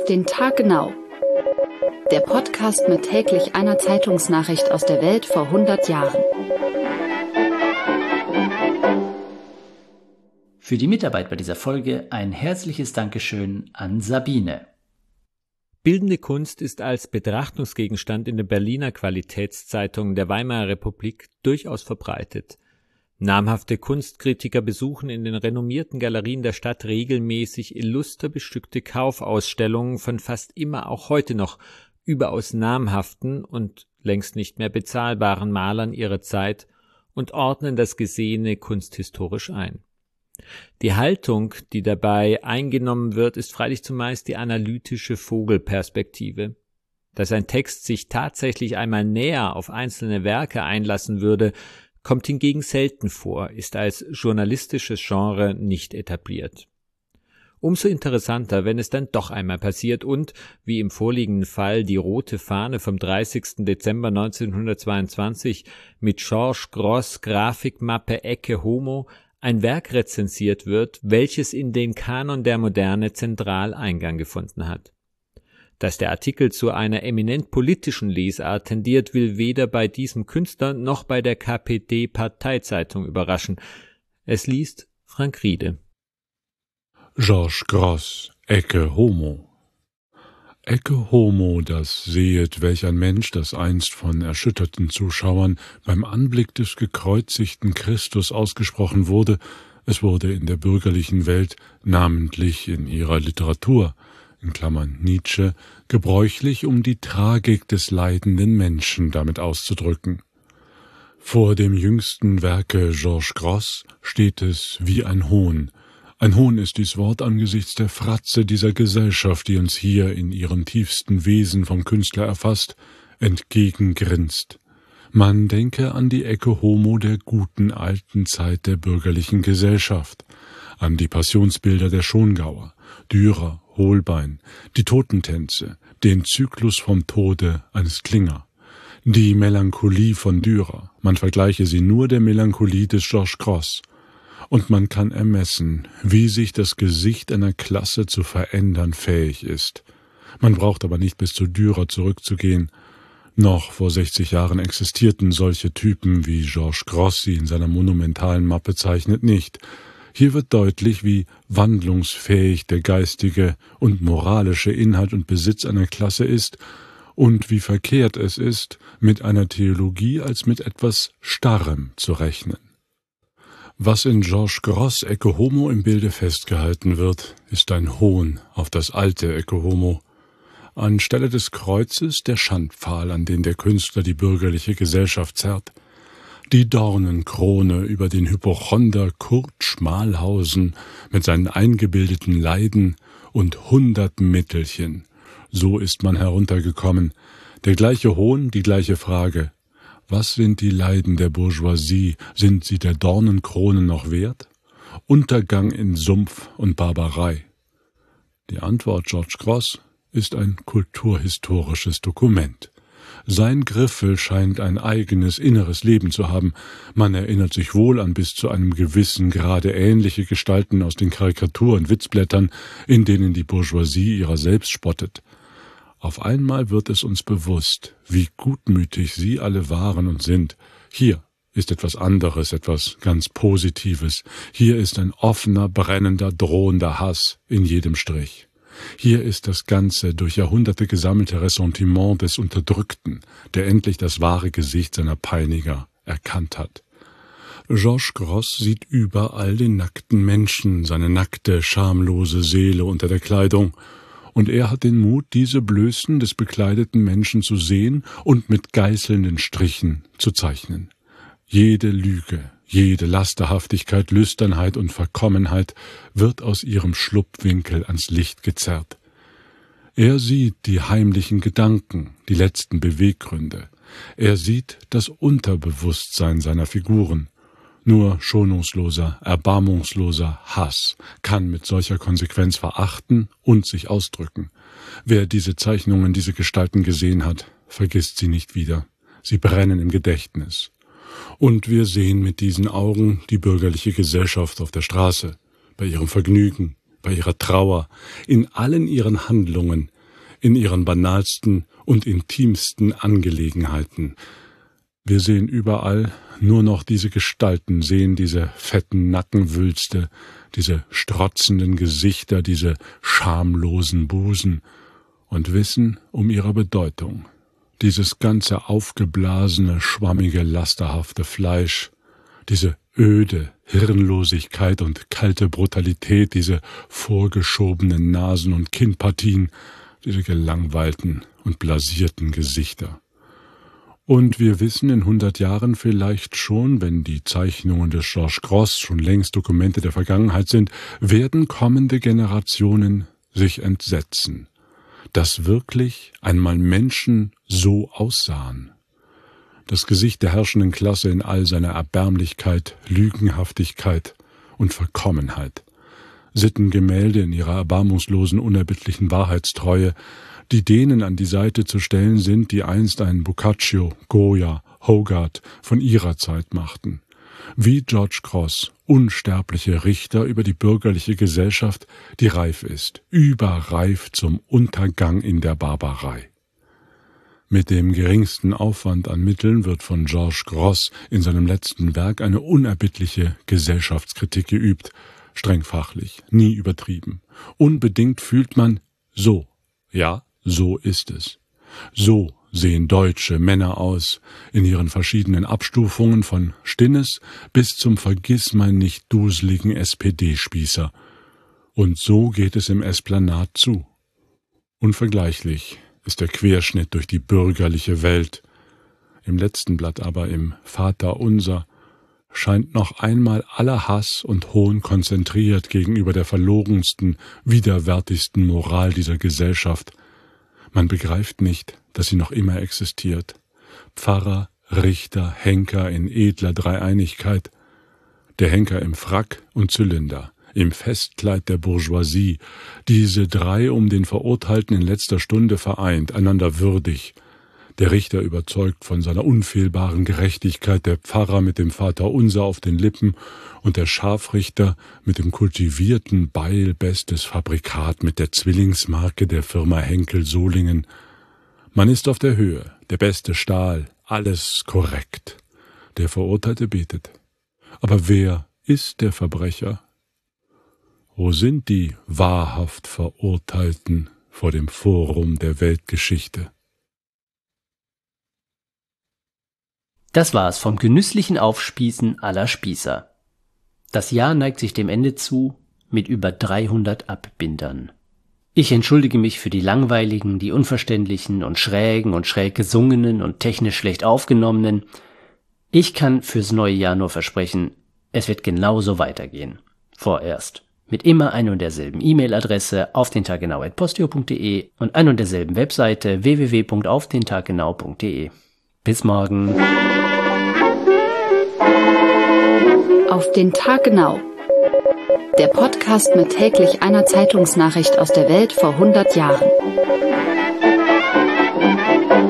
Auf den Tag genau. Der Podcast mit täglich einer Zeitungsnachricht aus der Welt vor 100 Jahren. Für die Mitarbeit bei dieser Folge ein herzliches Dankeschön an Sabine. Bildende Kunst ist als Betrachtungsgegenstand in den Berliner Qualitätszeitungen der Weimarer Republik durchaus verbreitet. Namhafte Kunstkritiker besuchen in den renommierten Galerien der Stadt regelmäßig illuster bestückte Kaufausstellungen von fast immer auch heute noch überaus namhaften und längst nicht mehr bezahlbaren Malern ihrer Zeit und ordnen das Gesehene kunsthistorisch ein. Die Haltung, die dabei eingenommen wird, ist freilich zumeist die analytische Vogelperspektive. Dass ein Text sich tatsächlich einmal näher auf einzelne Werke einlassen würde, kommt hingegen selten vor, ist als journalistisches Genre nicht etabliert. Umso interessanter, wenn es dann doch einmal passiert und, wie im vorliegenden Fall, die rote Fahne vom 30. Dezember 1922 mit Georges Gross Grafikmappe Ecce Homo ein Werk rezensiert wird, welches in den Kanon der Moderne zentral Eingang gefunden hat. Dass der Artikel zu einer eminent politischen Lesart tendiert, will weder bei diesem Künstler noch bei der KPD-Parteizeitung überraschen. Es liest Frank Riede. Georges Gross, Ecce Homo. Ecce Homo, das sehet, welch ein Mensch, das einst von erschütterten Zuschauern beim Anblick des gekreuzigten Christus ausgesprochen wurde, es wurde in der bürgerlichen Welt, namentlich in ihrer Literatur, in Klammern Nietzsche, gebräuchlich, um die Tragik des leidenden Menschen damit auszudrücken. Vor dem jüngsten Werke Georges Gross steht es wie ein Hohn. Ein Hohn ist dies Wort angesichts der Fratze dieser Gesellschaft, die uns hier in ihrem tiefsten Wesen vom Künstler erfasst, entgegengrinst. Man denke an die Ecce Homo der guten alten Zeit der bürgerlichen Gesellschaft, an die Passionsbilder der Schongauer, Dürer, Holbein, die Totentänze, den Zyklus vom Tode eines Klinger, die Melancholie von Dürer, man vergleiche sie nur der Melancholie des Georges Gross, und man kann ermessen, wie sich das Gesicht einer Klasse zu verändern fähig ist. Man braucht aber nicht bis zu Dürer zurückzugehen. Noch vor 60 Jahren existierten solche Typen, wie Georges Gross sie in seiner monumentalen Mappe zeichnet, nicht. Hier wird deutlich, wie wandlungsfähig der geistige und moralische Inhalt und Besitz einer Klasse ist und wie verkehrt es ist, mit einer Theologie als mit etwas Starrem zu rechnen. Was in Georges Gross Ecce Homo im Bilde festgehalten wird, ist ein Hohn auf das alte Ecce Homo. Anstelle des Kreuzes der Schandpfahl, an den der Künstler die bürgerliche Gesellschaft zerrt. Die Dornenkrone über den Hypochonder Kurt Schmalhausen mit seinen eingebildeten Leiden und 100 Mittelchen. So ist man heruntergekommen. Der gleiche Hohn, die gleiche Frage. Was sind die Leiden der Bourgeoisie? Sind sie der Dornenkrone noch wert? Untergang in Sumpf und Barbarei. Die Antwort Georges Gross ist ein kulturhistorisches Dokument. Sein Griffel scheint ein eigenes inneres Leben zu haben. Man erinnert sich wohl an bis zu einem gewissen Grade ähnliche Gestalten aus den Karikatur- und Witzblättern, in denen die Bourgeoisie ihrer selbst spottet. Auf einmal wird es uns bewusst, wie gutmütig sie alle waren und sind. Hier ist etwas anderes, etwas ganz Positives. Hier ist ein offener, brennender, drohender Hass in jedem Strich. Hier ist das ganze durch Jahrhunderte gesammelte Ressentiment des Unterdrückten, der endlich das wahre Gesicht seiner Peiniger erkannt hat. Georges Gross sieht überall den nackten Menschen, seine nackte, schamlose Seele unter der Kleidung, und er hat den Mut, diese Blößen des bekleideten Menschen zu sehen und mit geißelnden Strichen zu zeichnen. Jede Lüge, jede Lasterhaftigkeit, Lüsternheit und Verkommenheit wird aus ihrem Schlupfwinkel ans Licht gezerrt. Er sieht die heimlichen Gedanken, die letzten Beweggründe. Er sieht das Unterbewusstsein seiner Figuren. Nur schonungsloser, erbarmungsloser Hass kann mit solcher Konsequenz verachten und sich ausdrücken. Wer diese Zeichnungen, diese Gestalten gesehen hat, vergisst sie nicht wieder. Sie brennen im Gedächtnis. Und wir sehen mit diesen Augen die bürgerliche Gesellschaft auf der Straße, bei ihrem Vergnügen, bei ihrer Trauer, in allen ihren Handlungen, in ihren banalsten und intimsten Angelegenheiten. Wir sehen überall nur noch diese Gestalten, sehen diese fetten Nackenwülste, diese strotzenden Gesichter, diese schamlosen Busen und wissen um ihre Bedeutung. Dieses ganze aufgeblasene, schwammige, lasterhafte Fleisch, diese öde Hirnlosigkeit und kalte Brutalität, diese vorgeschobenen Nasen- und Kinnpartien, diese gelangweilten und blasierten Gesichter. Und wir wissen in 100 Jahren vielleicht schon, wenn die Zeichnungen des Georges Grosz schon längst Dokumente der Vergangenheit sind, werden kommende Generationen sich entsetzen, dass wirklich einmal Menschen so aussahen. Das Gesicht der herrschenden Klasse in all seiner Erbärmlichkeit, Lügenhaftigkeit und Verkommenheit. Sittengemälde in ihrer erbarmungslosen, unerbittlichen Wahrheitstreue, die denen an die Seite zu stellen sind, die einst einen Boccaccio, Goya, Hogarth von ihrer Zeit machten. Wie George Grosz, unsterbliche Richter über die bürgerliche Gesellschaft, die reif ist, überreif zum Untergang in der Barbarei. Mit dem geringsten Aufwand an Mitteln wird von George Grosz in seinem letzten Werk eine unerbittliche Gesellschaftskritik geübt, streng fachlich, nie übertrieben. Unbedingt fühlt man, so, ja, so ist es. So sehen deutsche Männer aus, in ihren verschiedenen Abstufungen von Stinnes bis zum vergissmeinnicht duseligen SPD-Spießer. Und so geht es im Esplanade zu. Unvergleichlich ist der Querschnitt durch die bürgerliche Welt. Im letzten Blatt aber, im Vaterunser, scheint noch einmal aller Hass und Hohn konzentriert gegenüber der verlogensten, widerwärtigsten Moral dieser Gesellschaft. Man begreift nicht, dass sie noch immer existiert. Pfarrer, Richter, Henker in edler Dreieinigkeit. Der Henker im Frack und Zylinder, im Festkleid der Bourgeoisie, diese drei um den Verurteilten in letzter Stunde vereint, einander würdig. Der Richter überzeugt von seiner unfehlbaren Gerechtigkeit, der Pfarrer mit dem Vaterunser auf den Lippen und der Scharfrichter mit dem kultivierten Beil bestes Fabrikat mit der Zwillingsmarke der Firma Henkel Solingen. Man ist auf der Höhe, der beste Stahl, alles korrekt. Der Verurteilte betet. Aber wer ist der Verbrecher? Wo sind die wahrhaft Verurteilten vor dem Forum der Weltgeschichte? Das war's vom genüsslichen Aufspießen aller Spießer. Das Jahr neigt sich dem Ende zu, mit über 300 Abbindern. Ich entschuldige mich für die langweiligen, die unverständlichen und schrägen und schräg gesungenen und technisch schlecht aufgenommenen. Ich kann fürs neue Jahr nur versprechen, es wird genauso weitergehen. Vorerst. Mit immer ein und derselben E-Mail-Adresse aufdentaggenau@posteo.de und ein und derselben Webseite www.aufdentaggenau.de. Bis morgen. Auf den Tag genau. Der Podcast mit täglich einer Zeitungsnachricht aus der Welt vor 100 Jahren.